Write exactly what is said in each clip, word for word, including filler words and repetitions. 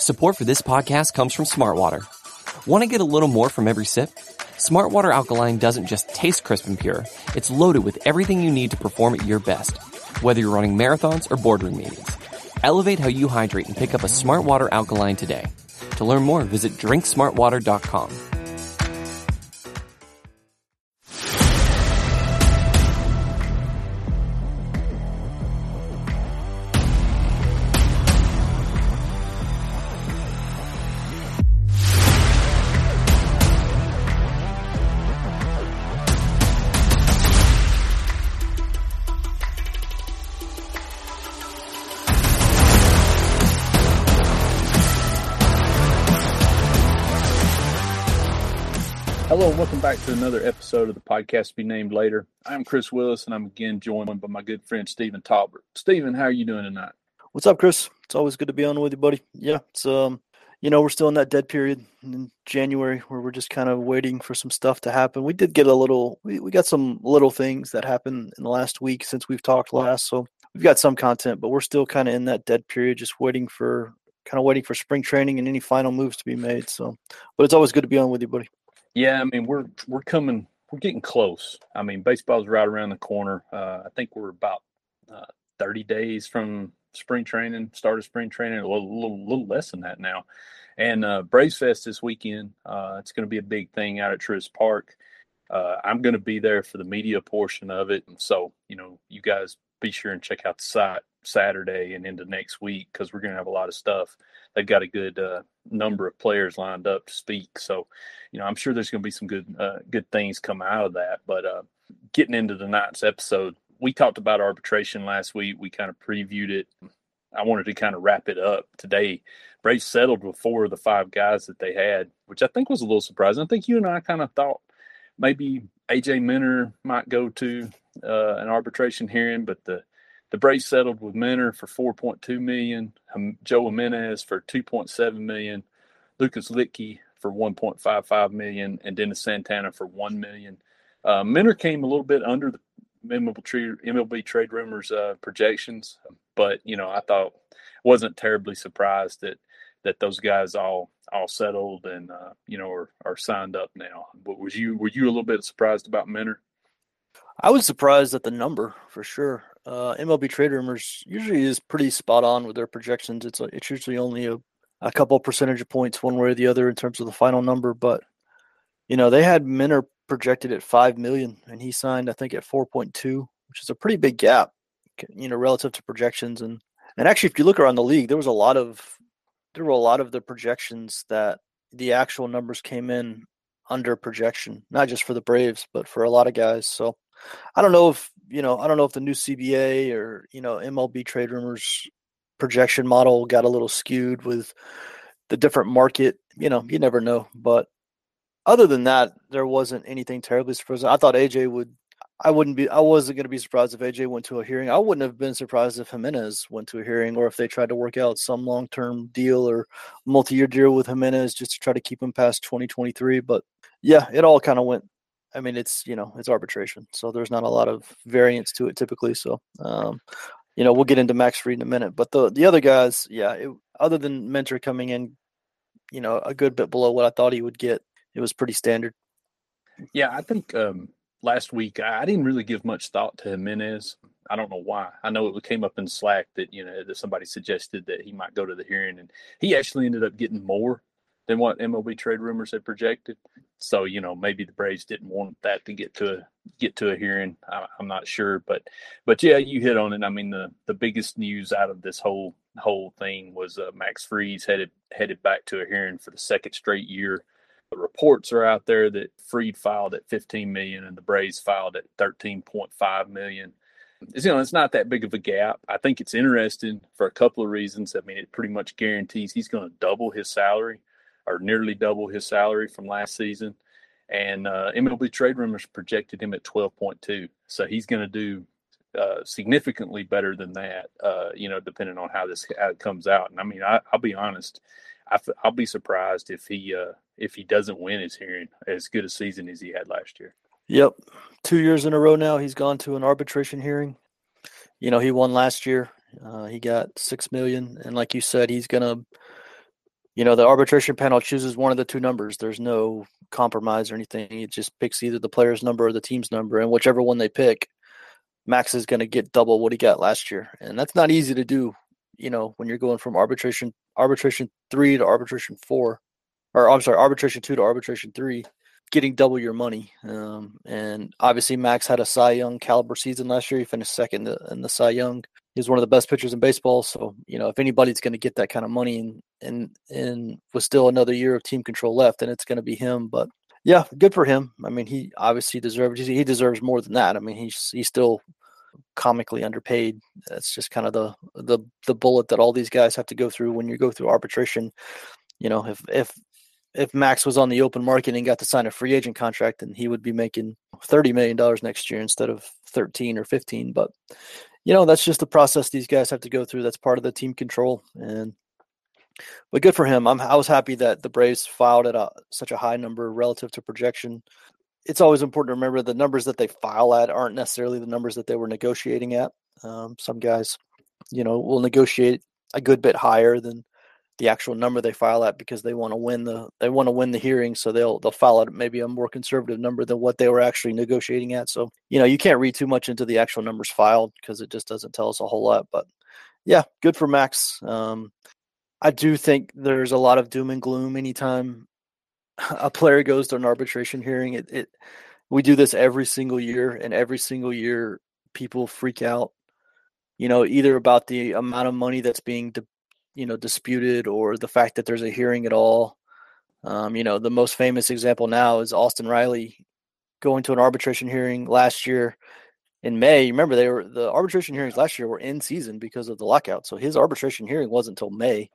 Support for this podcast comes from Smartwater. Want to get a little more from every sip? Smartwater Alkaline doesn't just taste crisp and pure. It's loaded with everything you need to perform at your best, whether you're running marathons or boardroom meetings. Elevate how you hydrate and pick up a Smartwater Alkaline today. To learn more, visit drink smart water dot com. Hello and welcome back to another episode of the podcast to be named later. I'm Chris Willis and I'm again joined by my good friend Stephen Talbert. Stephen, how are you doing tonight? What's up, Chris? It's always good to be on with you, buddy. Yeah, it's um, you know, we're still in that dead period in January where we're just kind of waiting for some stuff to happen. We did get a little, we, we got some little things that happened in the last week since we've talked last, so we've got some content, but we're still kind of in that dead period, just waiting for, kind of waiting for spring training and any final moves to be made. So, but it's always good to be on with you, buddy. Yeah, I mean, we're we're coming, we're getting close. I mean, baseball's right around the corner. Uh, I think we're about uh, thirty days from spring training, start of spring training, a little, little, little less than that now. And uh, Braves Fest this weekend, uh, it's going to be a big thing out at Truist Park. Uh, I'm going to be there for the media portion of it. And so, you know, you guys be sure and check out the site Saturday and into next week because we're going to have a lot of stuff. They've got a good uh, number of players lined up to speak. So, you know, I'm sure there's going to be some good uh, good things come out of that. But uh, getting into tonight's episode, we talked about arbitration last week. We kind of previewed it. I wanted to kind of wrap it up today. Braves settled with four of the five guys that they had, which I think was a little surprising. I think you and I kind of thought maybe A J Minter might go to uh, an arbitration hearing, but the The Braves settled with Minter for four point two million dollars, Joe Jimenez for two point seven million dollars, Lucas Luetge for one point five five million dollars, and Dennis Santana for one million dollars. Uh, Minter came a little bit under the M L B trade, M L B trade rumors uh, projections, but you know I thought wasn't terribly surprised that that those guys all all settled and uh, you know are, are signed up now. But was you were you a little bit surprised about Minter? I was surprised at the number for sure. Uh, M L B trade rumors usually is pretty spot on with their projections. It's a, it's usually only a, a couple percentage points one way or the other in terms of the final number. But you know they had Minter projected at five million, and he signed I think at four point two, which is a pretty big gap, you know, relative to projections. And and actually, if you look around the league, there was a lot of there were a lot of the projections that the actual numbers came in under projection, not just for the Braves, but for a lot of guys. So. I don't know if, you know, I don't know if the new C B A or, you know, M L B trade rumors projection model got a little skewed with the different market, you know, you never know. But other than that, there wasn't anything terribly surprising. I thought A J would, I wouldn't be, I wasn't going to be surprised if A J went to a hearing. I wouldn't have been surprised if Jimenez went to a hearing or if they tried to work out some long-term deal or multi-year deal with Jimenez just to try to keep him past twenty twenty-three. But yeah, it all kind of went. I mean, it's, you know, it's arbitration, so there's not a lot of variance to it typically. So, um, you know, we'll get into Max Fried in a minute. But the the other guys, yeah, it, other than Minter coming in, you know, a good bit below what I thought he would get, it was pretty standard. Yeah, I think um, last week I didn't really give much thought to Jimenez. I don't know why. I know it came up in Slack that, you know, that somebody suggested that he might go to the hearing, and he actually ended up getting more than what M L B trade rumors had projected. So, you know, maybe the Braves didn't want that to get to a, get to a hearing. I, I'm not sure, but, but yeah, you hit on it. I mean, the, the biggest news out of this whole, whole thing was uh, Max Fried headed, headed back to a hearing for the second straight year. The reports are out there that Fried filed at fifteen million dollars and the Braves filed at thirteen point five million dollars. It's, you know, it's not that big of a gap. I think it's interesting for a couple of reasons. I mean, it pretty much guarantees he's going to double his salary, or nearly double his salary from last season. And uh, M L B trade rumors projected him at twelve point two. So he's going to do uh, significantly better than that, uh, you know, depending on how this how it comes out. And I mean, I, I'll be honest, I, I'll be surprised if he uh, if he doesn't win his hearing as good a season as he had last year. Yep. Two years in a row now, he's gone to an arbitration hearing. You know, he won last year. Uh, he got six million dollars. And like you said, he's going to you know, the arbitration panel chooses one of the two numbers. There's no compromise or anything. It just picks either the player's number or the team's number, and whichever one they pick, Max is going to get double what he got last year. And that's not easy to do, you know, when you're going from arbitration arbitration three to arbitration four, or I'm sorry, arbitration two to arbitration three, getting double your money. Um, and obviously Max had a Cy Young caliber season last year. He finished second in the Cy Young. He was one of the best pitchers in baseball. So, you know, if anybody's going to get that kind of money and, and, and with still another year of team control left, then it's going to be him. But yeah, good for him. I mean, he obviously deserves, he deserves more than that. I mean, he's, he's still comically underpaid. That's just kind of the, the, the bullet that all these guys have to go through when you go through arbitration. You know, if, if, if Max was on the open market and got to sign a free agent contract, then he would be making thirty million dollars next year instead of thirteen or fifteen. But, you know, that's just the process these guys have to go through. That's part of the team control. And, but good for him. I'm, I was happy that the Braves filed at a, such a high number relative to projection. It's always important to remember the numbers that they file at aren't necessarily the numbers that they were negotiating at. Um, some guys, you know, will negotiate a good bit higher than the actual number they file at because they want to win the they want to win the hearing, so they'll they'll file at maybe a more conservative number than what they were actually negotiating at. So, you know, you can't read too much into the actual numbers filed because it just doesn't tell us a whole lot. But yeah, good for Max. Um, I do think there's a lot of doom and gloom anytime a player goes to an arbitration hearing. It, it we do this every single year, and every single year people freak out. You know, either about the amount of money that's being de- you know, disputed or the fact that there's a hearing at all. Um, you know, the most famous example now is Austin Riley going to an arbitration hearing last year in May. Remember, they were the arbitration hearings last year were in season because of the lockout. So his arbitration hearing wasn't until May.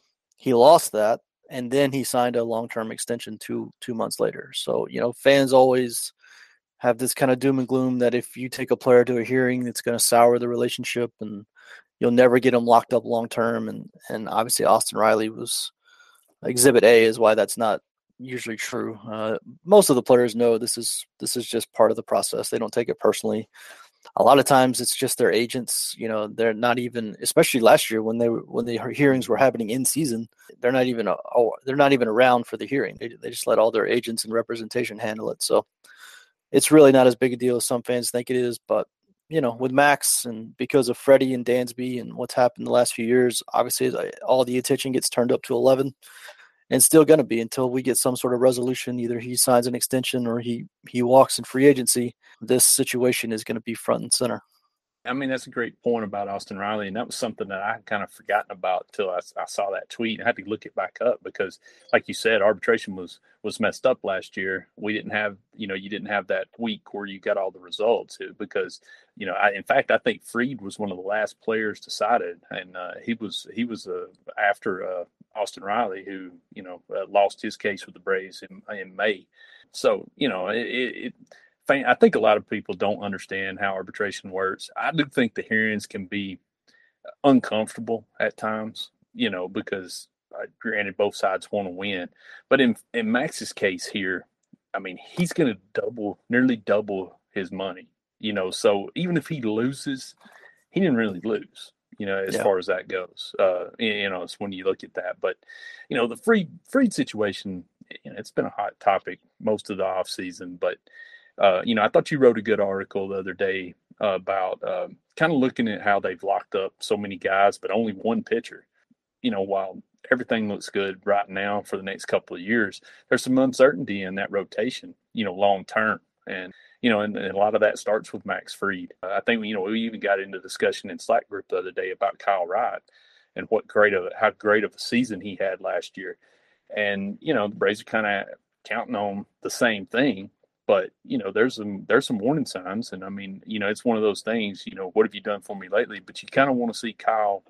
He lost that, and then he signed a long-term extension two two months later. So, you know, fans always have this kind of doom and gloom that if you take a player to a hearing, it's going to sour the relationship and you'll never get him locked up long term. And and obviously Austin Riley was exhibit A is why that's not usually true. Uh, most of the players know this is this is just part of the process. They don't take it personally. A lot of times it's just their agents. You know, they're not even, especially last year when they were when the hearings were happening in season. They're not even oh, they're not even around for the hearing. They they just let all their agents and representation handle it. So it's really not as big a deal as some fans think it is, but you know, with Max and because of Freddie and Dansby and what's happened the last few years, obviously all the attention gets turned up to eleven and still going to be until we get some sort of resolution. Either he signs an extension or he, he walks in free agency. This situation is going to be front and center. I mean, that's a great point about Austin Riley, and that was something that I had kind of forgotten about until I, I saw that tweet. I had to look it back up because, like you said, arbitration was was messed up last year. We didn't have, you know, you didn't have that week where you got all the results because, you know, I, in fact, I think Fried was one of the last players decided, and uh, he was he was uh, after uh, Austin Riley, who you know uh, lost his case with the Braves in, in May. So you know it. it I think a lot of people don't understand how arbitration works. I do think the hearings can be uncomfortable at times, you know, because uh, granted both sides want to win. But in in Max's case here, I mean, he's going to double, nearly double his money, you know. So even if he loses, he didn't really lose, you know, as yeah. far as that goes. Uh, you know, it's when you look at that. But, you know, the Fried, Fried situation, you know, it's been a hot topic most of the offseason, but Uh, you know, I thought you wrote a good article the other day uh, about uh, kind of looking at how they've locked up so many guys, but only one pitcher. You know, while everything looks good right now for the next couple of years, there's some uncertainty in that rotation, you know, long term. And, you know, and, and a lot of that starts with Max Fried. Uh, I think, you know, we even got into discussion in Slack group the other day about Kyle Wright and what great of how great of a season he had last year. And, you know, the Braves are kind of counting on the same thing. But, you know, there's some there's some warning signs. And, I mean, you know, it's one of those things, you know, what have you done for me lately? But you kind of want to see Kyle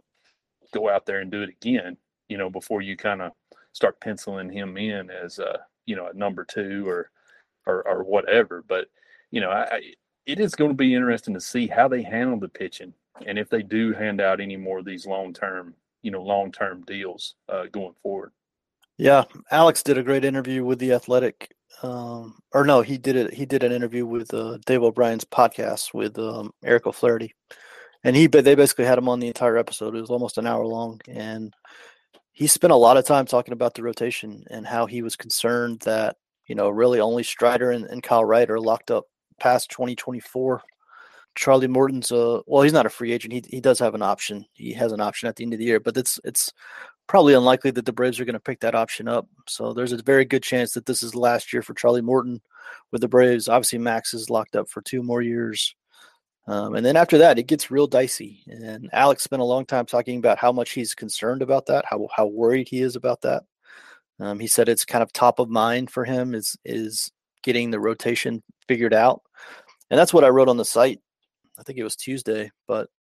go out there and do it again, you know, before you kind of start penciling him in as, uh, you know, a number two or, or or whatever. But, you know, I, it is going to be interesting to see how they handle the pitching and if they do hand out any more of these long-term, you know, long-term deals uh, going forward. Yeah, Alex did a great interview with The Athletic. Um, or no, he did it. He did an interview with uh, Dave O'Brien's podcast with um, Eric O'Flaherty, and he they basically had him on the entire episode. It was almost an hour long, and he spent a lot of time talking about the rotation and how he was concerned that, you know, really only Strider and, and Kyle Wright are locked up past twenty twenty-four. Charlie Morton's uh well, he's not a free agent. He he does have an option. He has an option at the end of the year, but it's it's probably unlikely that the Braves are going to pick that option up. So there's a very good chance that this is the last year for Charlie Morton with the Braves. Obviously, Max is locked up for two more years. Um, and then after that, it gets real dicey. And Alex spent a long time talking about how much he's concerned about that, how how worried he is about that. Um, he said it's kind of top of mind for him is is getting the rotation figured out. And that's what I wrote on the site. I think it was Tuesday. But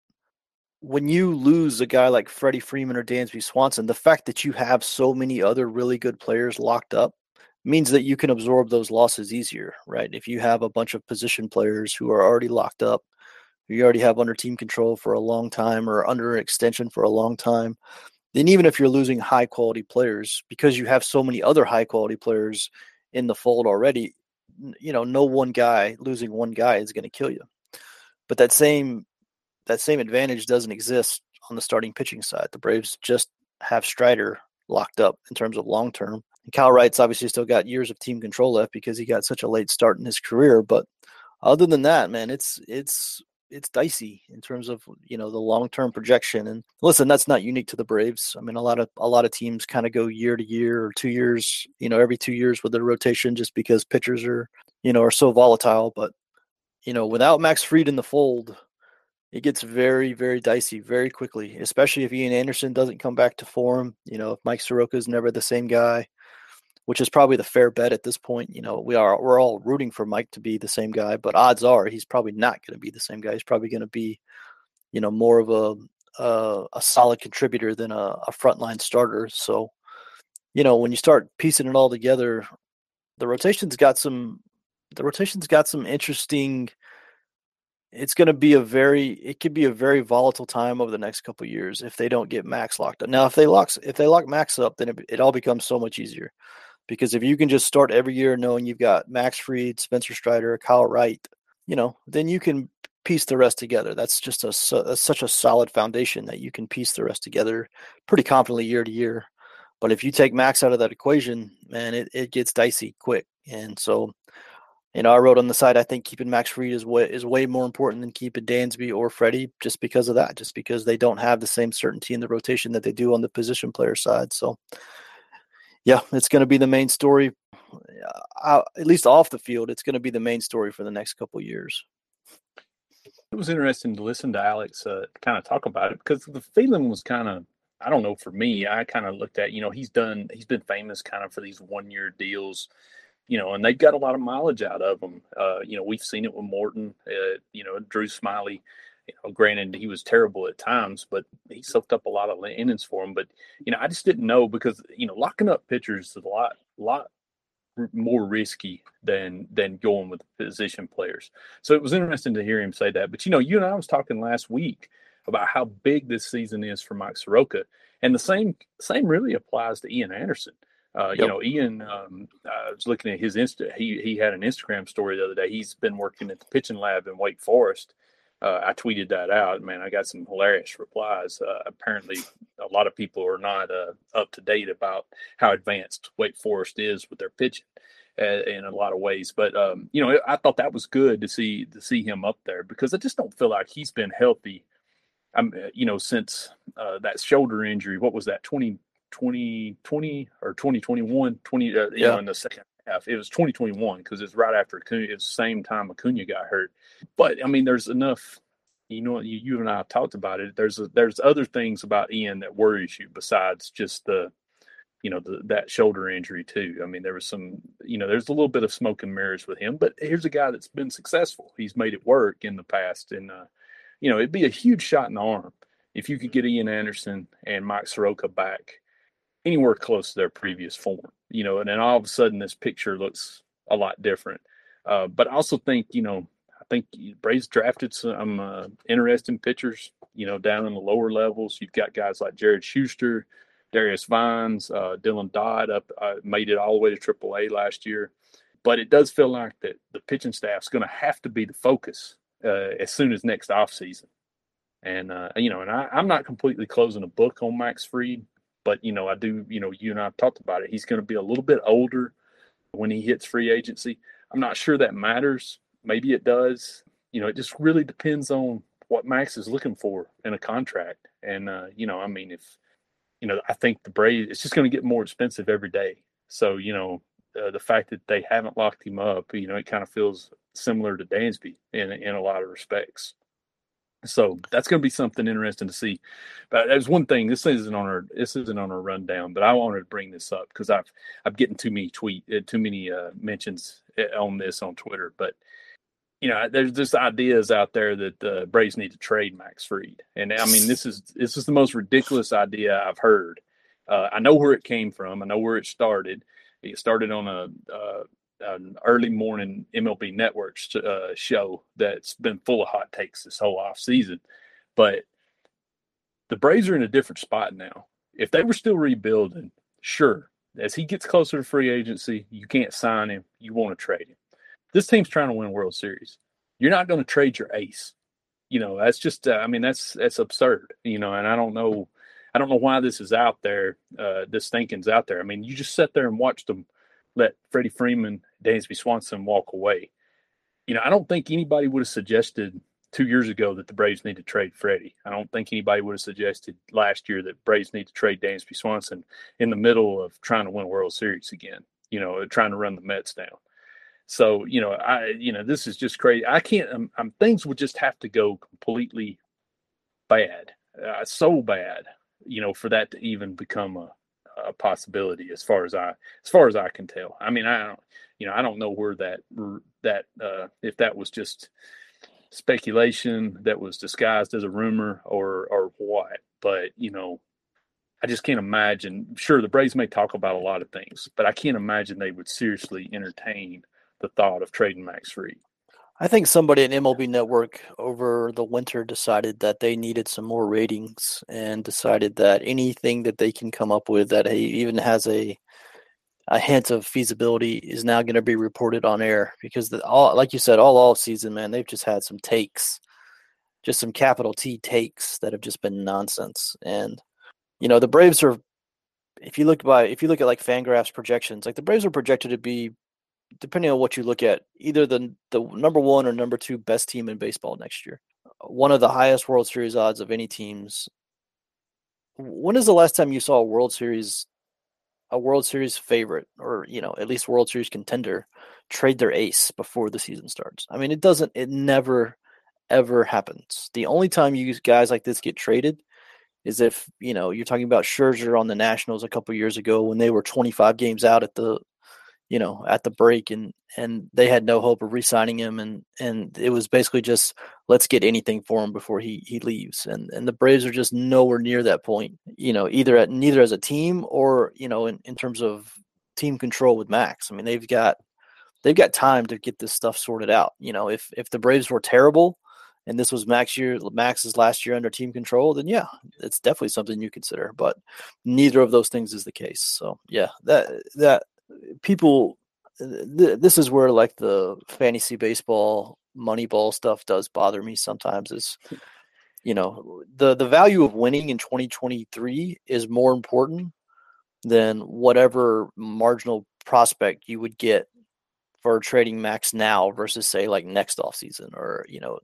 when you lose a guy like Freddie Freeman or Dansby Swanson, the fact that you have so many other really good players locked up means that you can absorb those losses easier, right? If you have a bunch of position players who are already locked up, you already have under team control for a long time or under an extension for a long time, then even if you're losing high quality players, because you have so many other high quality players in the fold already, you know, no one guy losing one guy is going to kill you. But that same that same advantage doesn't exist on the starting pitching side. The Braves just have Strider locked up in terms of long term. And Kyle Wright's obviously still got years of team control left because he got such a late start in his career. But other than that, man, it's it's it's dicey in terms of, you know, the long-term projection. And listen, that's not unique to the Braves. I mean, a lot of a lot of teams kind of go year to year or two years, you know, every two years with their rotation just because pitchers are, you know, are so volatile. But, you know, without Max Fried in the fold, it gets very, very dicey very quickly, especially if Ian Anderson doesn't come back to form. You know, if Mike Soroka is never the same guy, which is probably the fair bet at this point. You know, we are we're all rooting for Mike to be the same guy, but odds are he's probably not going to be the same guy. He's probably going to be, you know, more of a a, a solid contributor than a, a frontline starter. So, you know, when you start piecing it all together, the rotation's got some the rotation's got some interesting. It's going to be a very it could be a very volatile time over the next couple of years if they don't get Max locked up. Now, if they lock if they lock Max up, then it, it all becomes so much easier. Because if you can just start every year knowing you've got Max Fried, Spencer Strider, Kyle Wright, you know, then you can piece the rest together. That's just a that's such a solid foundation that you can piece the rest together pretty confidently year to year. But if you take Max out of that equation, man, it, it gets dicey quick. And so, you know, I wrote on the side, I think keeping Max Fried is way, is way more important than keeping Dansby or Freddie just because of that, just because they don't have the same certainty in the rotation that they do on the position player side. So, yeah, it's going to be the main story, uh, at least off the field. It's going to be the main story for the next couple of years. It was interesting to listen to Alex uh, kind of talk about it because the feeling was kind of, I don't know, for me, I kind of looked at, you know, he's done, he's been famous kind of for these one-year deals, you know, and they've got a lot of mileage out of them. Uh, you know, we've seen it with Morton, uh, you know, Drew Smiley. You know, granted, he was terrible at times, but he soaked up a lot of innings for him. But, you know, I just didn't know because, you know, locking up pitchers is a lot, lot more risky than than going with position players. So it was interesting to hear him say that. But, you know, you and I was talking last week about how big this season is for Mike Soroka. And the same same really applies to Ian Anderson. Uh, Yep. You know, Ian, um, I was looking at his Insta. He, he had an Instagram story the other day. He's been working at the pitching lab in Wake Forest. Uh, I tweeted that out. Man, I got some hilarious replies. Uh, apparently, a lot of people are not uh, up to date about how advanced Wake Forest is with their pitching uh, in a lot of ways. But um, you know, I thought that was good to see to see him up there because I just don't feel like he's been healthy. I'm, you know, since uh, that shoulder injury. What was that? twenty twenty or twenty twenty-one? twenty, uh, you Yeah. know, in the second half. It was twenty twenty-one because it's right after Acuna. It's the same time Acuna got hurt. But I mean, there's enough. You know, you, you and I have talked about it. There's a, there's other things about Ian that worries you besides just the, you know, the, that shoulder injury too. I mean, there was some, you know, there's a little bit of smoke and mirrors with him. But here's a guy that's been successful. He's made it work in the past, and uh, you know, it'd be a huge shot in the arm if you could get Ian Anderson and Mike Soroka back anywhere close to their previous form. You know, and then all of a sudden this picture looks a lot different. Uh, but I also think, you know, I think Braves drafted some uh, interesting pitchers, you know, down in the lower levels. You've got guys like Jared Schuster, Darius Vines, uh, Dylan Dodd up uh, made it all the way to triple A last year. But it does feel like that the pitching staff's going to have to be the focus uh, as soon as next offseason. And, uh, you know, and I, I'm not completely closing a book on Max Fried, But, you know, I do, you know, you and I have talked about it. He's going to be a little bit older when he hits free agency. I'm not sure that matters. Maybe it does. You know, it just really depends on what Max is looking for in a contract. And, uh, you know, I mean, if, you know, I think the Braves, it's just going to get more expensive every day. So, you know, uh, the fact that they haven't locked him up, you know, it kind of feels similar to Dansby in, in a lot of respects. So that's going to be something interesting to see. But there's one thing. This isn't on our this isn't on our rundown, but I wanted to bring this up because I've I'm getting too many tweet uh, too many uh, mentions on this on Twitter. But you know, there's just ideas out there that the Braves need to trade Max Fried, and I mean this is this is the most ridiculous idea I've heard. Uh, I know where it came from. I know where it started. It started on a. Uh, an early morning M L B Network uh, show that's been full of hot takes this whole off season. But the Braves are in a different spot now. If they were still rebuilding, sure, as he gets closer to free agency, you can't sign him. You want to trade him. This team's trying to win a World Series. You're not going to trade your ace. You know, that's just, uh, I mean, that's, that's absurd, you know, and I don't know, I don't know why this is out there. Uh, this thinking's out there. I mean, you just sat there and watched them let Freddie Freeman, Dansby Swanson walk away. You know, I don't think anybody would have suggested two years ago that the Braves need to trade Freddie. I don't think anybody would have suggested last year that Braves need to trade Dansby Swanson in the middle of trying to win a World Series again, you know, trying to run the Mets down. So, you know, I, you know, this is just crazy. I can't, I'm, I'm things would just have to go completely bad, uh, so bad, you know, for that to even become a, a possibility as far as I, as far as I can tell. I mean, I don't, you know, I don't know where that, that, uh, if that was just speculation that was disguised as a rumor or, or what, but, you know, I just can't imagine. Sure, the Braves may talk about a lot of things, but I can't imagine they would seriously entertain the thought of trading Max Fried. I think somebody at M L B Network over the winter decided that they needed some more ratings and decided that anything that they can come up with that even has a a hint of feasibility is now going to be reported on air because, the, all, like you said, all off season, man, they've just had some takes, just some capital T takes that have just been nonsense. And you know, the Braves are, if you look by, if you look at like Fangraphs projections, like the Braves are projected to be, depending on what you look at, either the the number one or number two best team in baseball next year. One of the highest World Series odds of any teams. When is the last time you saw a World Series, a World Series favorite, or you know, at least World Series contender, trade their ace before the season starts? I mean, it doesn't. It never, ever happens. The only time you guys like this get traded is if, you know, you're talking about Scherzer on the Nationals a couple years ago when they were twenty-five games out at the, you know, at the break and, and they had no hope of re-signing him. And, and it was basically just, let's get anything for him before he, he leaves. And, and the Braves are just nowhere near that point, you know, either at neither as a team or, you know, in, in terms of team control with Max. I mean, they've got, they've got time to get this stuff sorted out. You know, if, if the Braves were terrible, and this was Max year, Max's last year under team control, then yeah, it's definitely something you consider. But neither of those things is the case. So yeah, that that people, th- this is where like the fantasy baseball, Moneyball stuff does bother me sometimes. Is, you know, the the value of winning in twenty twenty-three is more important than whatever marginal prospect you would get for trading Max now versus say like next offseason or, you know,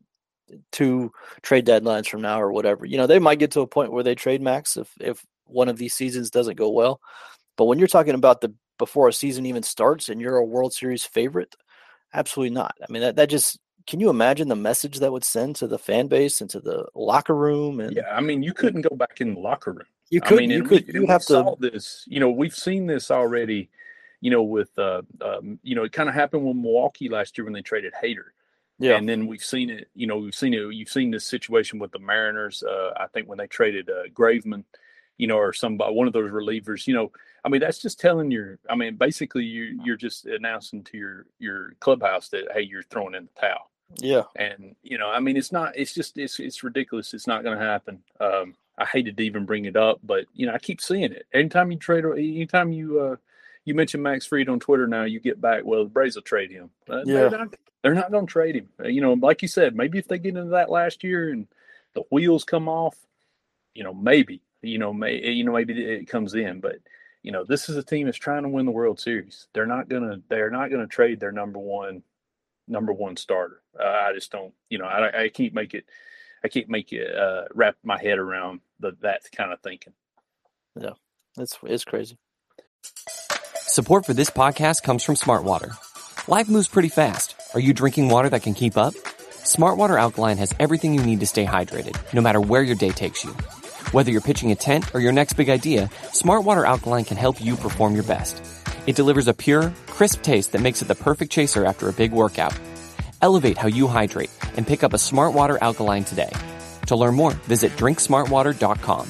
two trade deadlines from now or whatever. You know, they might get to a point where they trade Max if, if one of these seasons doesn't go well. But when you're talking about the before a season even starts and you're a World Series favorite, absolutely not. I mean, that, that just, can you imagine the message that would send to the fan base and to the locker room? And yeah, I mean, you couldn't go back in the locker room. You could, I mean, you and could, we, you and have we to saw this, you know, we've seen this already, you know, with, uh, um, you know, it kind of happened with Milwaukee last year when they traded Hader. Yeah. And then we've seen it, you know, we've seen it, you've seen this situation with the Mariners. Uh, I think when they traded uh, Graveman, you know, or somebody, one of those relievers, you know, I mean, that's just telling your, I mean, basically you, you're just announcing to your, your clubhouse that, hey, you're throwing in the towel. Yeah. And, you know, I mean, it's not, it's just, it's, it's ridiculous. It's not going to happen. Um, I hated to even bring it up, but, you know, I keep seeing it. Anytime you trade, anytime you, uh, you mention Max Fried on Twitter now, you get back, well, the Braves will trade him. Uh, Yeah. They're not, they're not going to trade him. Uh, you know, like you said, maybe if they get into that last year and the wheels come off, you know, maybe, you know, may, you know, maybe it comes in, but you know, this is a team that's trying to win the World Series. They're not gonna, they're not gonna trade their number one, number one starter. Uh, I just don't, you know, I, I can't make it, I can't make it uh, wrap my head around the, that kind of thinking. Yeah, it's it's crazy. Support for this podcast comes from Smart Water. Life moves pretty fast. Are you drinking water that can keep up? Smart Water Alkaline has everything you need to stay hydrated, no matter where your day takes you. Whether you're pitching a tent or your next big idea, Smart Water Alkaline can help you perform your best. It delivers a pure, crisp taste that makes it the perfect chaser after a big workout. Elevate how you hydrate and pick up a Smart Water Alkaline today. To learn more, visit drink smart water dot com.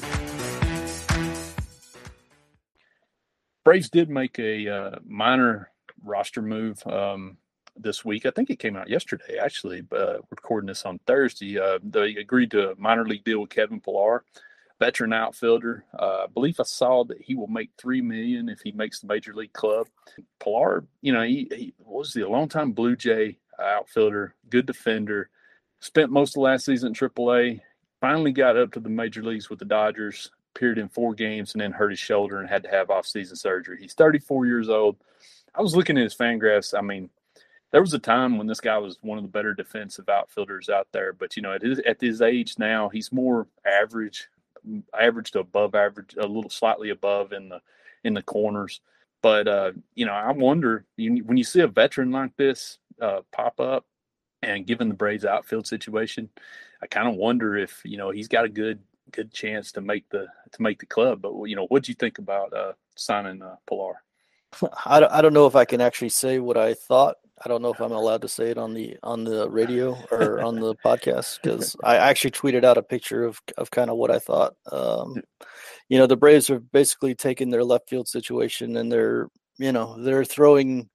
Braves did make a uh, minor roster move um, this week. I think it came out yesterday, actually. Uh, recording this on Thursday. Uh, they agreed to a minor league deal with Kevin Pillar, veteran outfielder. Uh, I believe I saw that he will make three million dollars if he makes the major league club. Pillar, you know, he, he was he, a long-time Blue Jay outfielder, good defender. Spent most of the last season in triple A. Finally got up to the major leagues with the Dodgers. Appeared in four games and then hurt his shoulder and had to have off-season surgery. He's thirty-four years old. I was looking at his Fangraphs. I mean, there was a time when this guy was one of the better defensive outfielders out there. But, you know, at his, at his age now, he's more average, average to above average, a little slightly above in the in the corners. But, uh, you know, I wonder, you, when you see a veteran like this uh, pop up, and given the Braves outfield situation, I kind of wonder if, you know, he's got a good – good chance to make the to make the club. But you know, what do you think about uh signing uh, Pillar? I don't, I don't know if I can actually say what I thought. I don't know if I'm allowed to say it on the on the radio or on the podcast, because I actually tweeted out a picture of of kind of what I thought. Um, you know, the Braves are basically taking their left field situation and they're you know they're throwing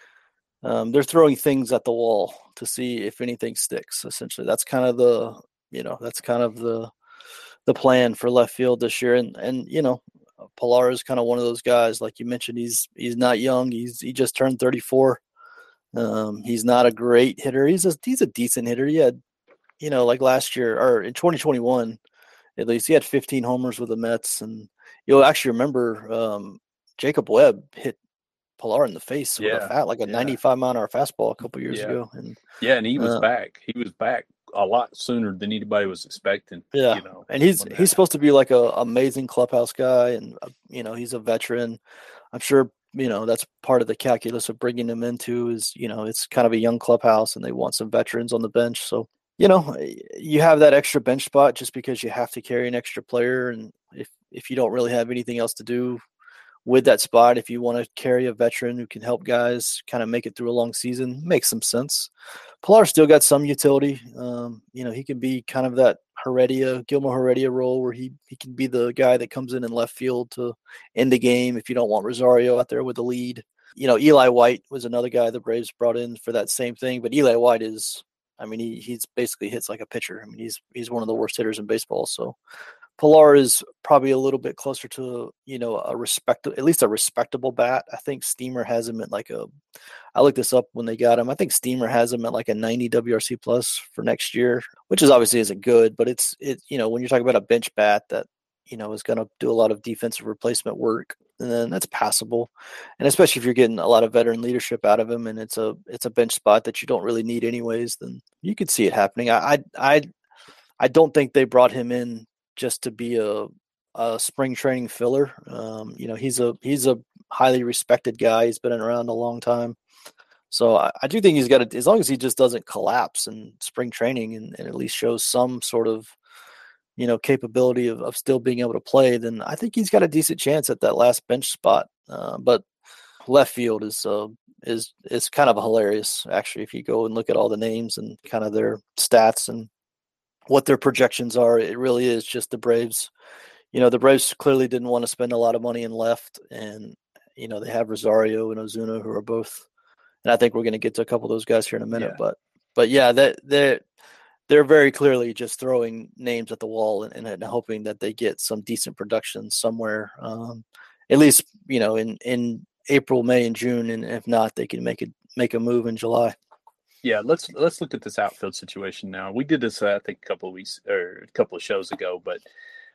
um, they're throwing things at the wall to see if anything sticks. Essentially, that's kind of the you know that's kind of the the plan for left field this year. And, and, you know, Pillar is kind of one of those guys, like you mentioned, he's, he's not young. He's, he just turned thirty-four. Um, he's not a great hitter. He's a, he's a decent hitter. He had, you know, like last year or in twenty twenty-one, at least he had fifteen homers with the Mets. And you'll actually remember um, Jacob Webb hit Pillar in the face yeah, with a fat, like a yeah. ninety-five mile an hour fastball a couple years yeah. ago. And yeah, and he was uh, back. He was back a lot sooner than anybody was expecting. Yeah, you know, and he's he's supposed to be like a amazing clubhouse guy, and uh, you know he's a veteran. I'm sure you know that's part of the calculus of bringing him into is you know it's kind of a young clubhouse, and they want some veterans on the bench. So you know you have that extra bench spot just because you have to carry an extra player, and if if you don't really have anything else to do with that spot, if you want to carry a veteran who can help guys kind of make it through a long season, makes some sense. Pillar still got some utility. Um, you know, he can be kind of that Heredia, Gilmore Heredia role where he, he can be the guy that comes in in left field to end the game if you don't want Rosario out there with the lead. You know, Eli White was another guy the Braves brought in for that same thing, but Eli White is, I mean, he he's basically hits like a pitcher. I mean, he's he's one of the worst hitters in baseball. So Pillar is probably a little bit closer to, you know, a respect, at least a respectable bat. I think Steamer has him at like a, I looked this up when they got him. I think Steamer has him at like a ninety W R C plus for next year, which is obviously isn't good, but it's, it, you know, when you're talking about a bench bat that, you know, is going to do a lot of defensive replacement work, and then that's passable. And especially if you're getting a lot of veteran leadership out of him and it's a, it's a bench spot that you don't really need anyways, then you could see it happening. I, I, I, I don't think they brought him in just to be a, a spring training filler. Um, you know, he's a he's a highly respected guy. He's been around a long time. So I, I do think he's got to, as long as he just doesn't collapse in spring training and, and at least shows some sort of, you know, capability of, of still being able to play, then I think he's got a decent chance at that last bench spot. Uh, but left field is uh, is is kind of hilarious, actually, if you go and look at all the names and kind of their stats and what their projections are. It really is just the Braves. You know, the Braves clearly didn't want to spend a lot of money in left, and you know they have Rosario and Ozuna, who are both. And I think we're going to get to a couple of those guys here in a minute. Yeah. But but yeah, that they're they're very clearly just throwing names at the wall and, and hoping that they get some decent production somewhere. Um, at least you know in in April, May, and June, and if not, they can make it make a move in July. Yeah, let's let's look at this outfield situation now. We did this, uh, I think, a couple of weeks or a couple of shows ago, but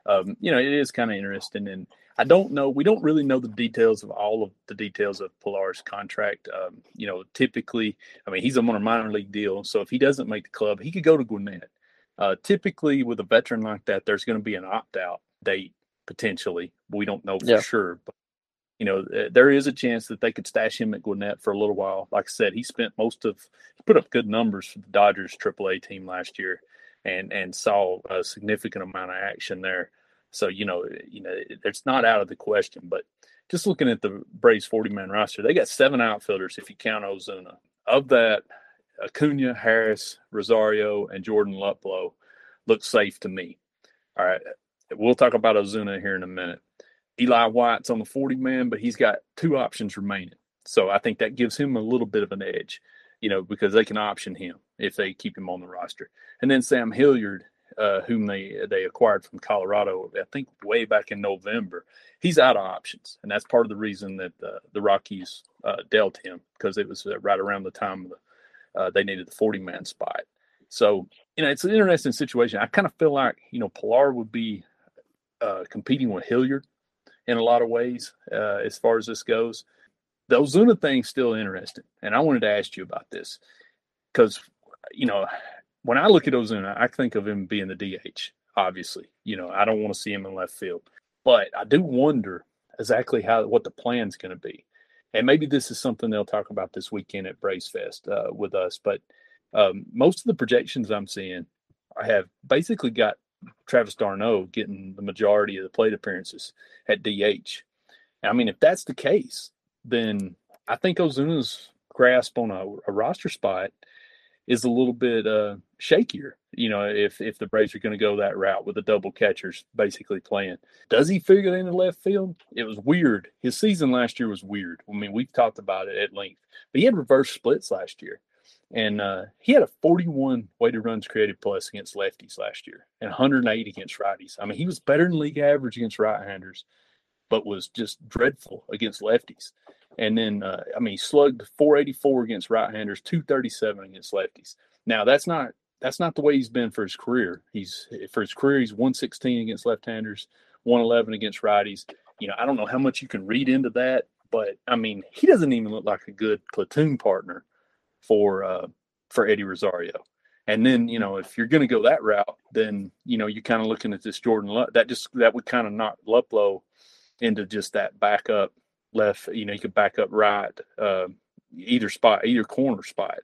um, you know, it is kind of interesting. And I don't know, we don't really know the details of all of the details of Pillar's contract. Um, you know, typically, I mean, he's on a minor league deal. So if he doesn't make the club, he could go to Gwinnett. Uh, typically with a veteran like that, there's going to be an opt-out date potentially. We don't know for Yeah. sure, but you know, there is a chance that they could stash him at Gwinnett for a little while. Like I said, he spent most of, he put up good numbers for the Dodgers triple A team last year, and and saw a significant amount of action there. So you know, you know, it's not out of the question. But just looking at the Braves forty-man roster, they got seven outfielders if you count Ozuna. Of that, Acuna, Harris, Rosario, and Jordan Luplow look safe to me. All right, we'll talk about Ozuna here in a minute. Eli White's on the forty-man, but he's got two options remaining. So I think that gives him a little bit of an edge, you know, because they can option him if they keep him on the roster. And then Sam Hilliard, uh, whom they they acquired from Colorado, I think way back in November, he's out of options. And that's part of the reason that uh, the Rockies uh, dealt him, because it was uh, right around the time the, uh, they needed the forty-man spot. So, you know, it's an interesting situation. I kind of feel like, you know, Pillar would be uh, competing with Hilliard in a lot of ways, uh, as far as this goes. The Ozuna thing's still interesting, and I wanted to ask you about this because, you know, when I look at Ozuna, I think of him being the D H, obviously. You know, I don't want to see him in left field. But I do wonder exactly how what the plan's going to be. And maybe this is something they'll talk about this weekend at Braves Fest uh, with us. But um, most of the projections I'm seeing, I have basically got Travis d'Arnaud getting the majority of the plate appearances at D H. I mean, if that's the case, then I think Ozuna's grasp on a, a roster spot is a little bit uh, shakier, you know, if if the Braves are going to go that route with the double catchers basically playing. Does he figure it into left field? It was weird. His season last year was weird. I mean, we've talked about it at length. But he had reverse splits last year. And uh, he had a forty-one weighted runs created plus against lefties last year and one hundred eight against righties. I mean, he was better than league average against right-handers, but was just dreadful against lefties. And then, uh, I mean, he slugged four eighty-four against right-handers, two thirty-seven against lefties. Now, that's not that's not the way he's been for his career. He's for his career, he's one sixteen against left-handers, one eleven against righties. You know, I don't know how much you can read into that, but I mean, he doesn't even look like a good platoon partner for uh, for Eddie Rosario. And then, you know, if you're going to go that route, then, you know, you're kind of looking at this Jordan Luck. That just that would kind of knock Luplow into just that backup left. You know, you could back up right, uh, either spot, either corner spot.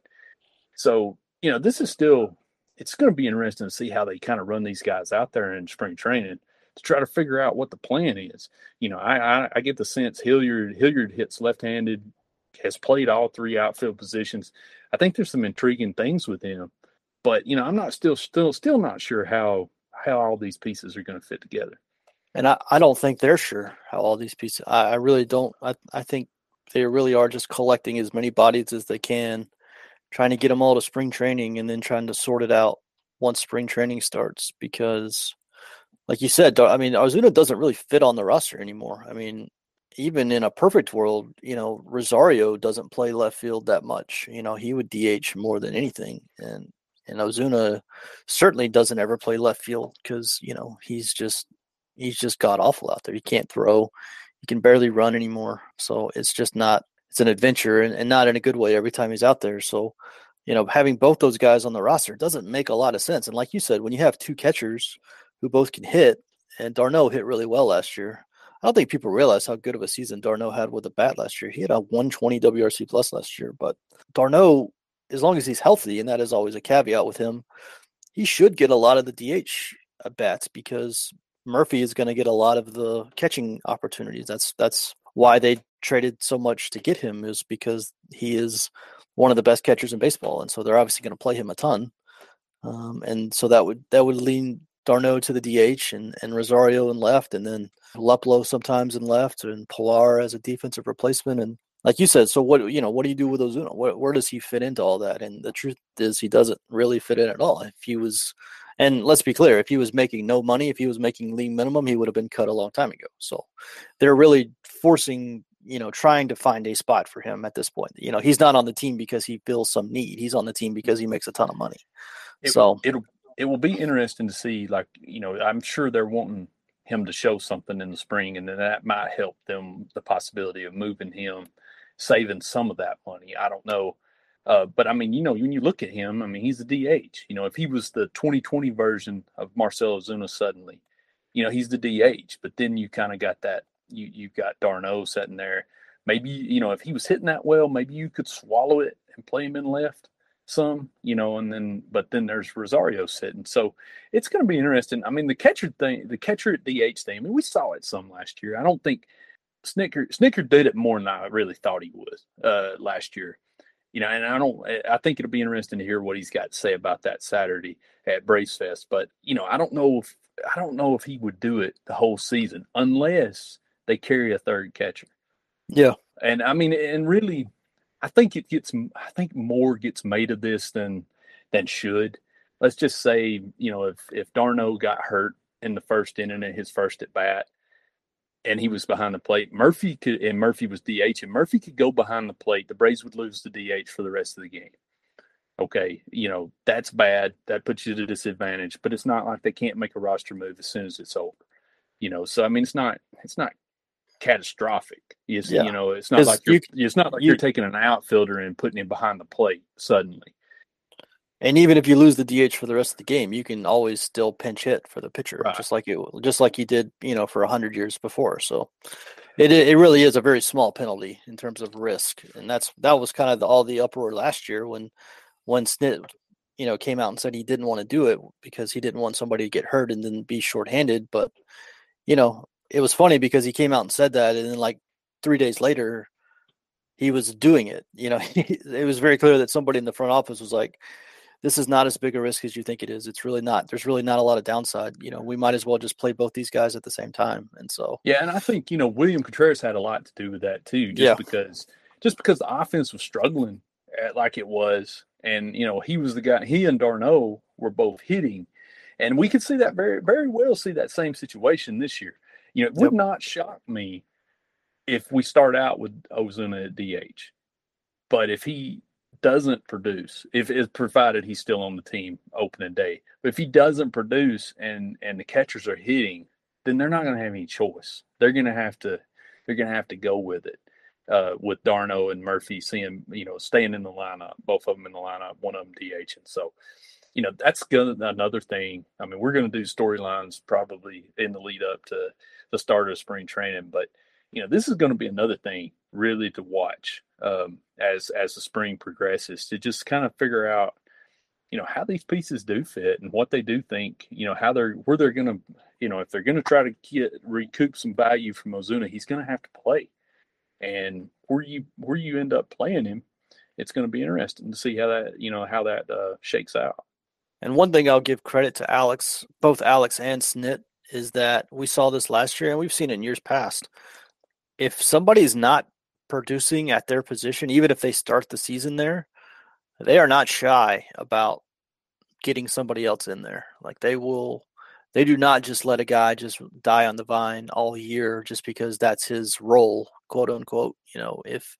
So, you know, this is still, it's going to be interesting to see how they kind of run these guys out there in spring training to try to figure out what the plan is. You know, I I, I get the sense Hilliard Hilliard hits left-handed, has played all three outfield positions. I think there's some intriguing things with him, but you know, I'm not still still still not sure how how all these pieces are going to fit together. And I, I don't think they're sure how all these pieces. I, I really don't. I I think they really are just collecting as many bodies as they can, trying to get them all to spring training, and then trying to sort it out once spring training starts. Because, like you said, I mean, Ozuna doesn't really fit on the roster anymore. I mean, even in a perfect world, you know, Rosario doesn't play left field that much. You know, he would D H more than anything. And and Ozuna certainly doesn't ever play left field because, you know, he's just he's just god awful out there. He can't throw. He can barely run anymore. So it's just not it's an adventure and, and not in a good way every time he's out there. So, you know, having both those guys on the roster doesn't make a lot of sense. And like you said, when you have two catchers who both can hit, and d'Arnaud hit really well last year. I don't think people realize how good of a season d'Arnaud had with the bat last year. He had a one twenty W R C plus last year, but d'Arnaud, as long as he's healthy, and that is always a caveat with him, he should get a lot of the D H bats because Murphy is going to get a lot of the catching opportunities. That's that's why they traded so much to get him, is because he is one of the best catchers in baseball, and so they're obviously going to play him a ton. Um, and so that would that would lean d'Arnaud to the D H and, and Rosario in left, and then Luplow sometimes in left, and Pillar as a defensive replacement. And like you said, so what you know, what do you do with Ozuna? Where, where does he fit into all that? And the truth is, he doesn't really fit in at all. If he was, and let's be clear, if he was making no money, if he was making league minimum, he would have been cut a long time ago. So they're really forcing, you know, trying to find a spot for him at this point. You know, he's not on the team because he feels some need. He's on the team because he makes a ton of money. It, so it'll it will be interesting to see. Like, you know, I'm sure they're wanting him to show something in the spring, and then that might help them the possibility of moving him, saving some of that money. I don't know. Uh, but I mean, you know, when you look at him, I mean, he's a D H. You know, if he was the twenty twenty version of Marcell Ozuna suddenly, you know, he's the D H. But then you kind of got that, you you've got d'Arnaud sitting there. Maybe, you know, if he was hitting that well, maybe you could swallow it and play him in left some, you know, and then, but then there's Rosario sitting. So it's going to be interesting. I mean, the catcher thing, the catcher at D H thing, I mean, we saw it some last year. I don't think Snitker, Snitker did it more than I really thought he would uh, last year. You know, and I don't, I think it'll be interesting to hear what he's got to say about that Saturday at Braves Fest. But, you know, I don't know if, I don't know if he would do it the whole season unless they carry a third catcher. Yeah. And I mean, and really, I think it gets, I think more gets made of this than, than should. Let's just say, you know, if, if d'Arnaud got hurt in the first inning in his first at bat, and he was behind the plate, Murphy could, and Murphy was D H, and Murphy could go behind the plate. The Braves would lose the D H for the rest of the game. Okay, you know, that's bad. That puts you at a disadvantage, but it's not like they can't make a roster move as soon as it's over. You know, so I mean, it's not, it's not catastrophic. It's, yeah. You know, it's not like you're, you, it's not like you, you're taking an outfielder and putting him behind the plate suddenly. And even if you lose the D H for the rest of the game, you can always still pinch hit for the pitcher, right. just like you, just like you did, you know, for a hundred years before. So it it really is a very small penalty in terms of risk, and that's that was kind of the, all the uproar last year when when Snit, you know, came out and said he didn't want to do it because he didn't want somebody to get hurt and then be shorthanded. But you know, it was funny because he came out and said that, and then like three days later, he was doing it. You know, it was very clear that somebody in the front office was like, this is not as big a risk as you think it is. It's really not. There's really not a lot of downside. You know, we might as well just play both these guys at the same time. And so, yeah, and I think, you know, William Contreras had a lot to do with that too, just yeah. because, just because the offense was struggling at, like it was. And, you know, he was the guy, he and d'Arnaud were both hitting, and we could see that very, very well see that same situation this year. You know, it would yep. not shock me if we start out with Ozuna at D H, but if he doesn't produce, if it's provided he's still on the team opening day, but if he doesn't produce and and the catchers are hitting, then they're not going to have any choice. They're going to have to they're going to have to go with it uh, with d'Arnaud and Murphy seeing, you know, staying in the lineup, both of them in the lineup, one of them D H. And so, you know, that's gonna, another thing. I mean, we're going to do storylines probably in the lead up to the start of spring training, but you know, this is going to be another thing really to watch um, as as the spring progresses, to just kind of figure out, you know, how these pieces do fit and what they do think, you know, how they're, where they're going to, you know, if they're going to try to get recoup some value from Ozuna, he's going to have to play. And where you where you end up playing him, it's going to be interesting to see how that, you know, how that uh, shakes out. And one thing I'll give credit to Alex, both Alex and Snit, is that we saw this last year and we've seen it in years past. If somebody's not producing at their position, even if they start the season there, they are not shy about getting somebody else in there. Like they will, they do not just let a guy just die on the vine all year just because that's his role, quote unquote. You know, if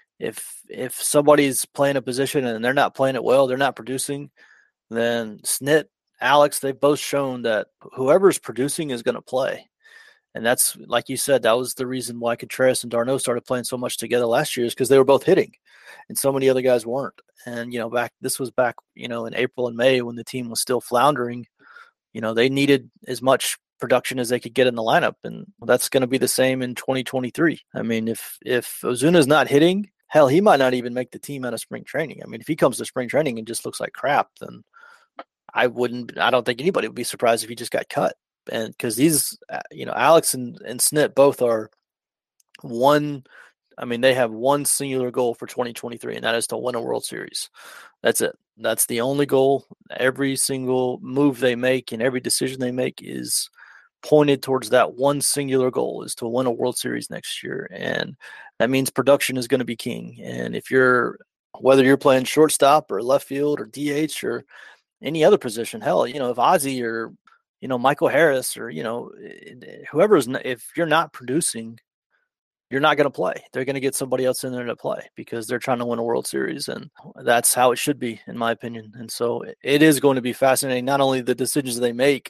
if if somebody's playing a position and they're not playing it well, they're not producing, then Snit, Alex, they've both shown that whoever's producing is going to play. And that's, like you said, that was the reason why Contreras and d'Arnaud started playing so much together last year, is because they were both hitting and so many other guys weren't. And, you know, back, this was back, you know, in April and May when the team was still floundering. You know, they needed as much production as they could get in the lineup. And that's going to be the same in twenty twenty-three. I mean, if, if Ozuna's not hitting, hell, he might not even make the team out of spring training. I mean, if he comes to spring training and just looks like crap, then I wouldn't, I don't think anybody would be surprised if he just got cut. And because these, you know, Alex and, and Snit both are one, I mean, they have one singular goal for twenty twenty-three, and that is to win a World Series. That's it. That's the only goal. Every single move they make and every decision they make is pointed towards that one singular goal, is to win a World Series next year. And that means production is going to be king. And if you're, whether you're playing shortstop or left field or D H or any other position, hell, you know, if Ozzy or, you know, Michael Harris or, you know, whoever's, if you're not producing, you're not going to play. They're going to get somebody else in there to play because they're trying to win a World Series. And that's how it should be, in my opinion. And so it is going to be fascinating, not only the decisions they make,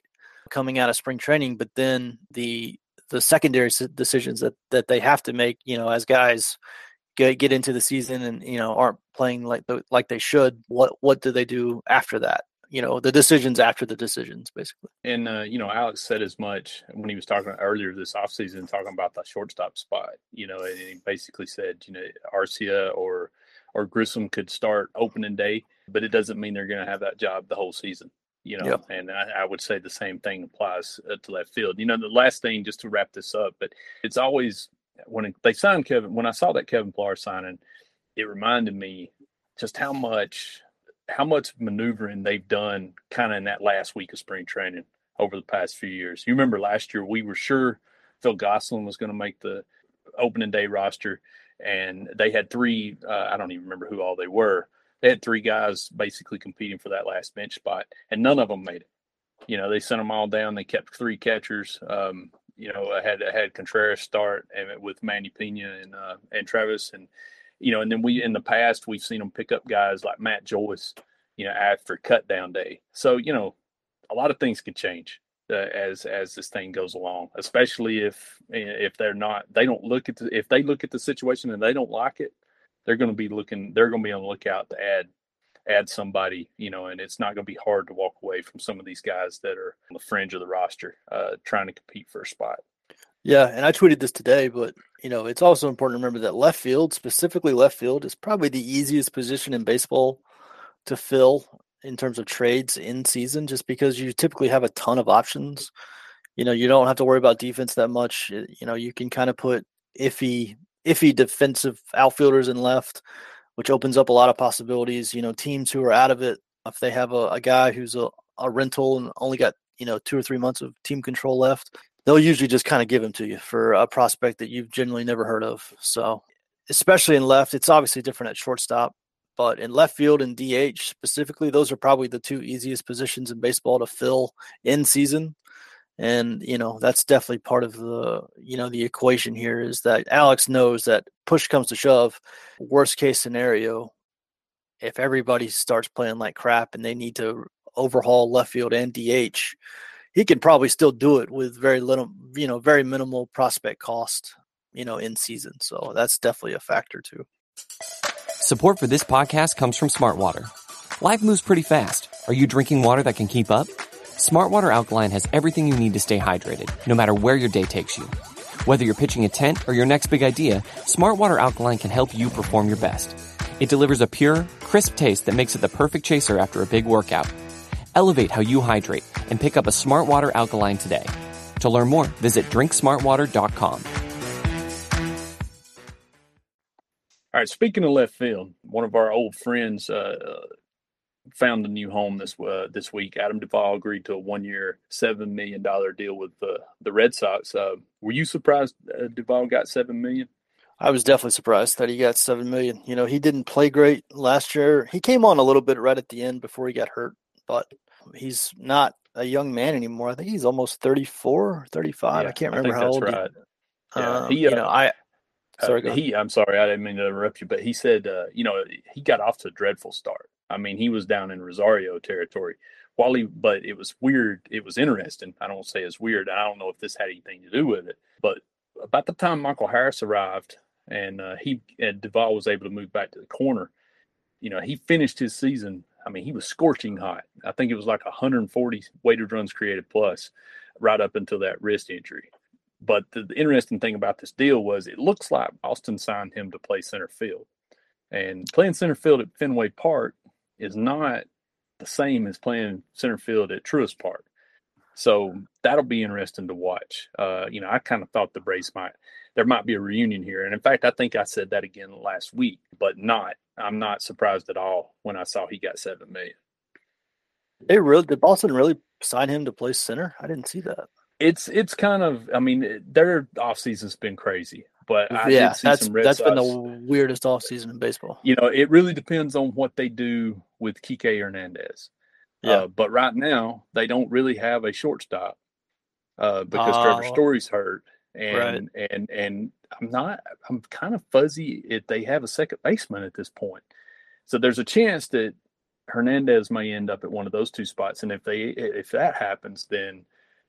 coming out of spring training, but then the the secondary decisions that, that they have to make, you know, as guys get get into the season and, you know, aren't playing like the, like they should, what what do they do after that? You know, the decisions after the decisions, basically. And, uh, you know, Alex said as much when he was talking earlier this offseason, talking about the shortstop spot, you know, and he basically said, you know, Arcia or or Grissom could start opening day, but it doesn't mean they're going to have that job the whole season, you know. Yep. And I, I would say the same thing applies uh, to left field. You know, the last thing, just to wrap this up, but it's always when it, they signed Kevin, when I saw that Kevin Pillar signing, it reminded me just how much – how much maneuvering they've done kind of in that last week of spring training over the past few years. You remember last year, we were sure Phil Gosselin was going to make the opening day roster, and they had three, uh, I don't even remember who all they were. They had three guys basically competing for that last bench spot, and none of them made it. You know, they sent them all down. They kept three catchers. Um, you know, I had, I had Contreras start and with Manny Pena and, uh, and Travis, and you know, and then we, in the past, we've seen them pick up guys like Matt Joyce, you know, after cut down day. So, you know, a lot of things could change uh, as, as this thing goes along, especially if, if they're not, they don't look at the, if they look at the situation and they don't like it, they're going to be looking, they're going to be on the lookout to add, add somebody, you know, and it's not going to be hard to walk away from some of these guys that are on the fringe of the roster, uh, trying to compete for a spot. Yeah, and I tweeted this today, but, you know, it's also important to remember that left field, specifically left field, is probably the easiest position in baseball to fill in terms of trades in season, just because you typically have a ton of options. You know, you don't have to worry about defense that much. You know, you can kind of put iffy, iffy defensive outfielders in left, which opens up a lot of possibilities. You know, teams who are out of it, if they have a, a guy who's a, a rental and only got, you know, two or three months of team control left, they'll usually just kind of give him to you for a prospect that you've generally never heard of. So, especially in left, it's obviously different at shortstop, but in left field and D H specifically, those are probably the two easiest positions in baseball to fill in season. And, you know, that's definitely part of the, you know, the equation here is that Alex knows that push comes to shove, worst case scenario, if everybody starts playing like crap and they need to overhaul left field and D H, he can probably still do it with very little, you know, very minimal prospect cost, you know, in season. So that's definitely a factor too. Support for this podcast comes from Smart Water. Life moves pretty fast. Are you drinking water that can keep up? Smart Water Alkaline has everything you need to stay hydrated, no matter where your day takes you. Whether you're pitching a tent or your next big idea, Smart Water Alkaline can help you perform your best. It delivers a pure, crisp taste that makes it the perfect chaser after a big workout. Elevate how you hydrate and pick up a Smart Water Alkaline today. To learn more, visit drink smart water dot com. All right, speaking of left field, one of our old friends uh, found a new home this uh, this week. Adam Duvall agreed to a one-year, seven million dollars deal with the, the Red Sox. Uh, were you surprised uh, Duvall got seven million dollars? I was definitely surprised that he got seven million dollars. You know, he didn't play great last year. He came on a little bit right at the end before he got hurt, but he's not a young man anymore. I think he's almost thirty-four, thirty-five. Yeah, I can't remember I how old. Right. He, yeah, um, he, you know, I. Sorry, uh, he. I'm sorry, I didn't mean to interrupt you, but he said, uh, you know, he got off to a dreadful start. I mean, he was down in Rosario territory. While he, but it was weird. It was interesting. I don't say it's weird. I don't know if this had anything to do with it, but about the time Michael Harris arrived and uh, he and Duvall was able to move back to the corner, you know, he finished his season. I mean, he was scorching hot. I think it was like one hundred forty weighted runs created plus right up until that wrist injury. But the, the interesting thing about this deal was it looks like Boston signed him to play center field. And playing center field at Fenway Park is not the same as playing center field at Truist Park. So that'll be interesting to watch. Uh, you know, I kind of thought the Braves might, there might be a reunion here. And in fact, I think I said that again last week, but not. I'm not surprised at all when I saw he got seven million dollars. They really, did Boston really sign him to play center? I didn't see that. It's it's kind of, I mean, their offseason's been crazy, but I yeah, did see that's, some Red that's Sox. been the weirdest offseason in baseball. You know, it really depends on what they do with Kike Hernandez. Yeah. Uh, but right now, they don't really have a shortstop uh, because oh, Trevor Story's hurt. And, right. and, and I'm not, I'm kind of fuzzy if they have a second baseman at this point. So there's a chance that Hernandez may end up at one of those two spots. And if they, if that happens, then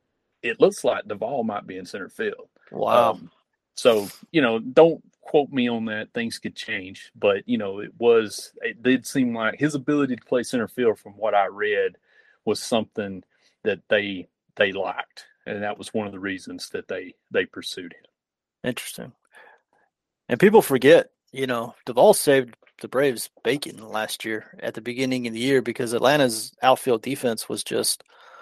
it looks like Duvall might be in center field. Wow. Um, so, you know, don't quote me on that. Things could change. But, you know, it was, it did seem like his ability to play center field from what I read was something that they they liked. And that was one of the reasons that they, they pursued him. Interesting. And people forget, you know, Duvall saved the Braves bacon last year at the beginning of the year because Atlanta's outfield defense was just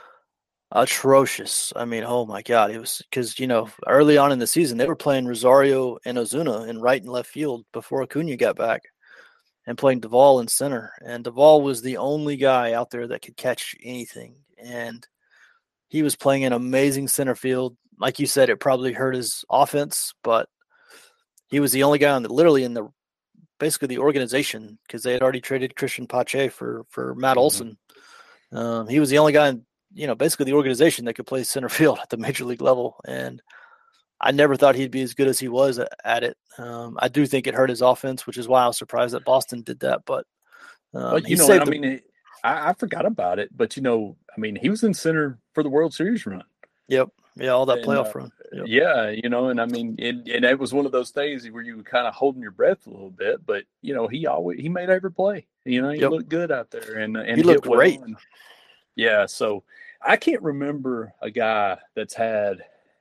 atrocious. I mean, oh my God, it was because, you know, early on in the season, they were playing Rosario and Ozuna in right and left field before Acuna got back and playing Duvall in center. And Duvall was the only guy out there that could catch anything. And he was playing an amazing center field. Like you said, it probably hurt his offense, but he was the only guy on the, literally in the, basically the organization, because they had already traded Christian Pache for, for Matt Mhm. Olson. Um, he was the only guy in, you know, basically the organization that could play center field at the major league level. And I never thought he'd be as good as he was at it. Um, I do think it hurt his offense, which is why I was surprised that Boston did that. But, um, But, you he know, saved I the, mean, it, I, I forgot about it. But, you know, I mean, he was in center for the World Series run. Yep. Yeah, all that And, playoff uh, run. Yep. Yeah, you know, and I mean, it, and it was one of those things where you were kind of holding your breath a little bit, but you know, he always he made every play. You know, he Yep. looked good out there, and and He looked hit well. great. And, yeah, so I can't remember a guy that's had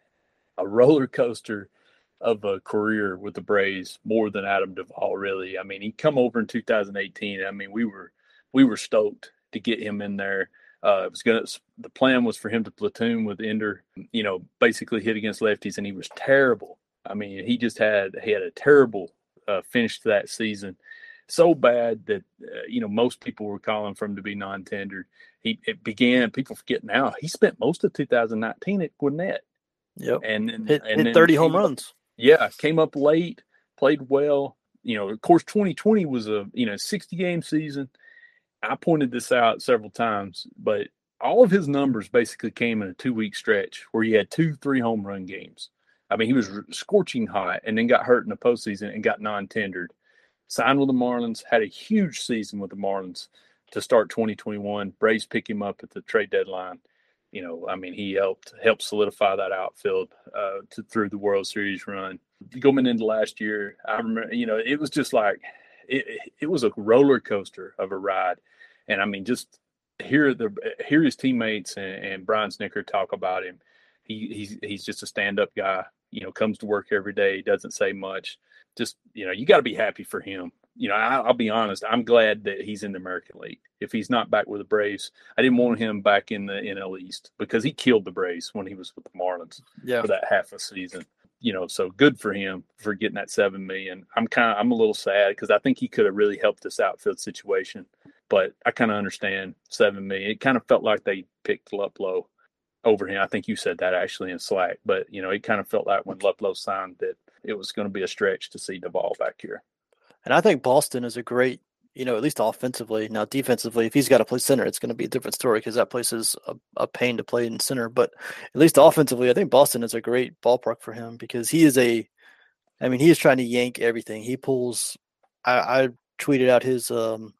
a roller coaster of a career with the Braves more than Adam Duvall. Really, I mean, he come over in two thousand eighteen. I mean, we were we were stoked to get him in there. Uh, it was gonna. The plan was for him to platoon with Ender, you know, basically hit against lefties, and he was terrible. I mean, he just had he had a terrible uh, finish to that season, so bad that uh, you know most people were calling for him to be non-tendered. He it began. People forget now. He spent most of two thousand nineteen at Gwinnett, Yep. and and, Hit, and hit then thirty home came up- runs. yeah, came up late, played well. You know, of course, twenty twenty was a you know sixty game season. I pointed this out several times, but all of his numbers basically came in a two-week stretch where he had two, three home run games. I mean, he was scorching hot and then got hurt in the postseason and got non-tendered. Signed with the Marlins, had a huge season with the Marlins to start twenty twenty-one. Braves pick him up at the trade deadline. You know, I mean, he helped helped solidify that outfield uh, to, through the World Series run. Going into last year, I remember, you know, it was just like it, it was a roller coaster of a ride. And I mean, just hear the hear his teammates and, and Brian Snicker talk about him. He he's he's just a stand-up guy. You know, comes to work every day, doesn't say much. Just you know, you got to be happy for him. You know, I, I'll be honest. I'm glad that he's in the American League. If he's not back with the Braves, I didn't want him back in the N L East because he killed the Braves when he was with the Marlins Yeah. for that half a season. You know, so good for him for getting that seven million. I'm kind of I'm a little sad because I think he could have really helped this outfield situation. But I kind of understand seven million. It kind of felt like they picked Luplow over him. I think you said that actually in Slack. But you know, it kind of felt like when Luplow signed that it was going to be a stretch to see Duvall back here. And I think Boston is a great, you know, at least offensively. Now, defensively, if he's got to play center, it's going to be a different story because that place is a, a pain to play in center. But at least offensively, I think Boston is a great ballpark for him because he is a, I mean, he is trying to yank everything. He pulls, I, I tweeted out his, um,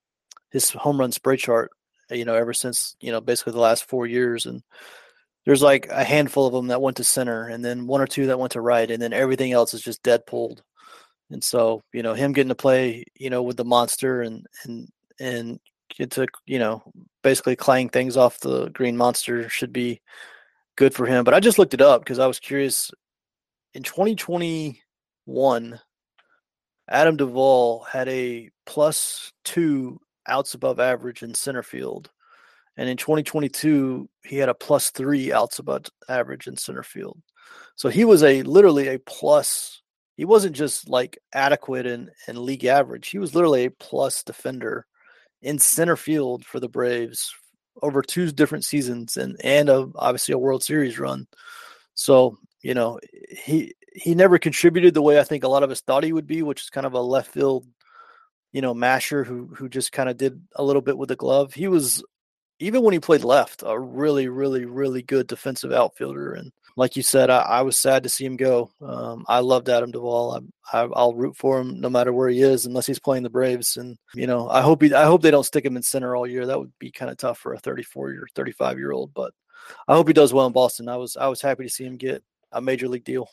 his home run spray chart, you know, ever since, you know, basically the last four years. And there's like a handful of them that went to center and then one or two that went to right. And then everything else is just dead pulled. And so, you know, him getting to play, you know, with the monster and, and, and get to, you know, basically clang things off the green monster should be good for him. But I just looked it up because I was curious. In twenty twenty-one, Adam Duvall had a plus two outs above average in center field. And in twenty twenty-two, he had a plus three outs above average in center field. So he was a literally a plus. He wasn't just like adequate and, and league average. He was literally a plus defender in center field for the Braves over two different seasons and, and a, obviously a World Series run. So, you know, he he never contributed the way I think a lot of us thought he would be, which is kind of a left field, you know, masher who who just kind of did a little bit with the glove. He was, even when he played left, a really, really, really good defensive outfielder. And like you said, I, I was sad to see him go. Um, I loved Adam Duvall. I, I, I'll root for him no matter where he is, unless he's playing the Braves. And you know, I hope he, I hope they don't stick him in center all year. That would be kind of tough for a thirty-four year, thirty-five year old. But I hope he does well in Boston. I was I was happy to see him get a major league deal.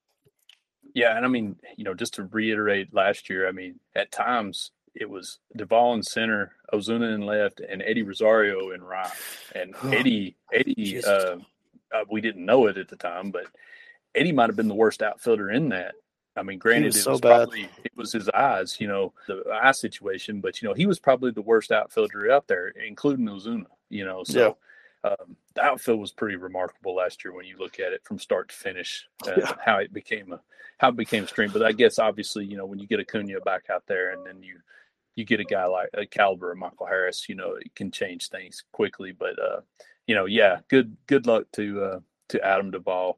Yeah, and I mean, you know, just to reiterate last year, I mean, at times it was Duvall in center, Ozuna in left, and Eddie Rosario in right. And Eddie, Eddie, uh, uh, we didn't know it at the time, but Eddie might have been the worst outfielder in that. I mean, granted, was it so was bad. probably it was his eyes, you know, the eye situation, but you know, he was probably the worst outfielder out there, including Ozuna. You know, so. Yeah. Um, the outfield was pretty remarkable last year when you look at it from start to finish, uh, Yeah. how it became a how it became a stream. But I guess obviously, you know, when you get Acuna back out there, and then you you get a guy like a caliber of Michael Harris, you know, it can change things quickly. But uh, you know, yeah, good good luck to uh, to Adam Duvall.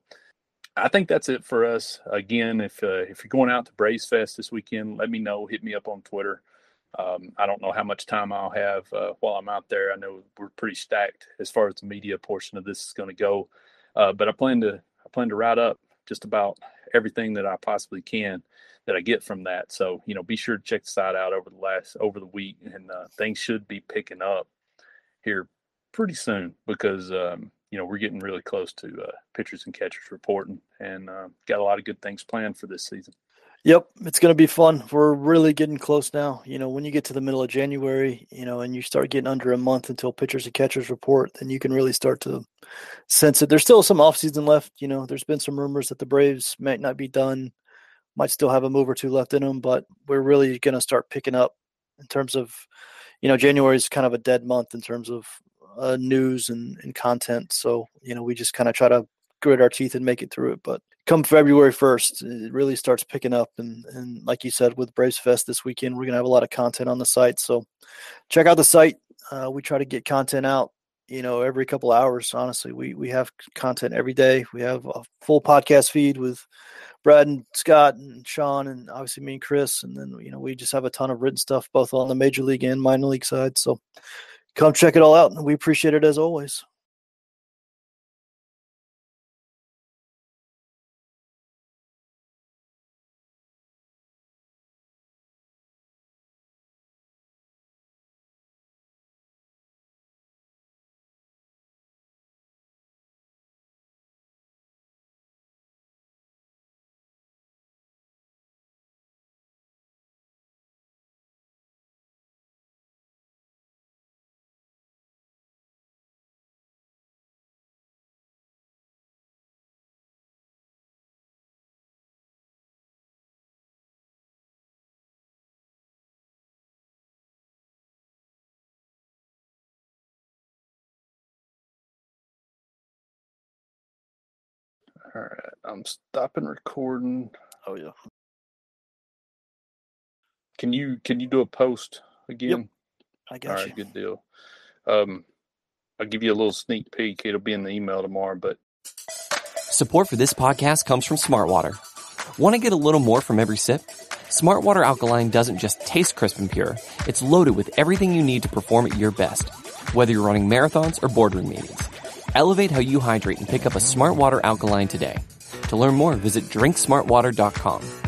I think that's it for us. Again, if uh, if you're going out to Braves Fest this weekend, let me know. Hit me up on Twitter. Um, I don't know how much time I'll have uh, while I'm out there. I know we're pretty stacked as far as the media portion of this is going to go, uh, but I plan to I plan to write up just about everything that I possibly can that I get from that. So you know, be sure to check the site out over the last over the week, and uh, things should be picking up here pretty soon because um, you know we're getting really close to uh, pitchers and catchers reporting, and uh, got a lot of good things planned for this season. Yep, it's going to be fun. We're really getting close now. You know, when you get to the middle of January, you know, and you start getting under a month until pitchers and catchers report, then you can really start to sense it. There's still some offseason left. You know, there's been some rumors that the Braves might not be done, might still have a move or two left in them, but we're really going to start picking up in terms of, you know, January is kind of a dead month in terms of uh, news and, and content. So, you know, we just kind of try to grit our teeth and make it through it. But come February first, it really starts picking up. And, and like you said, with Braves Fest this weekend, we're going to have a lot of content on the site. So check out the site. Uh, we try to get content out, you know, every couple hours. Honestly, we, we have content every day. We have a full podcast feed with Brad and Scott and Sean and obviously me and Chris. And then, you know, we just have a ton of written stuff, both on the major league and minor league side. So come check it all out. And we appreciate it as always. All right, I'm stopping recording. Oh yeah. Can you can you do a post again? Yep. I got All you. right, good deal. Um, I'll give you a little sneak peek. It'll be in the email tomorrow, but Support for this podcast comes from Smartwater. Want to get a little more from every sip? Smartwater Alkaline doesn't just taste crisp and pure. It's loaded with everything you need to perform at your best. Whether you're running marathons or boardroom meetings, elevate how you hydrate and pick up a Smartwater Alkaline today. To learn more, visit drink smart water dot com.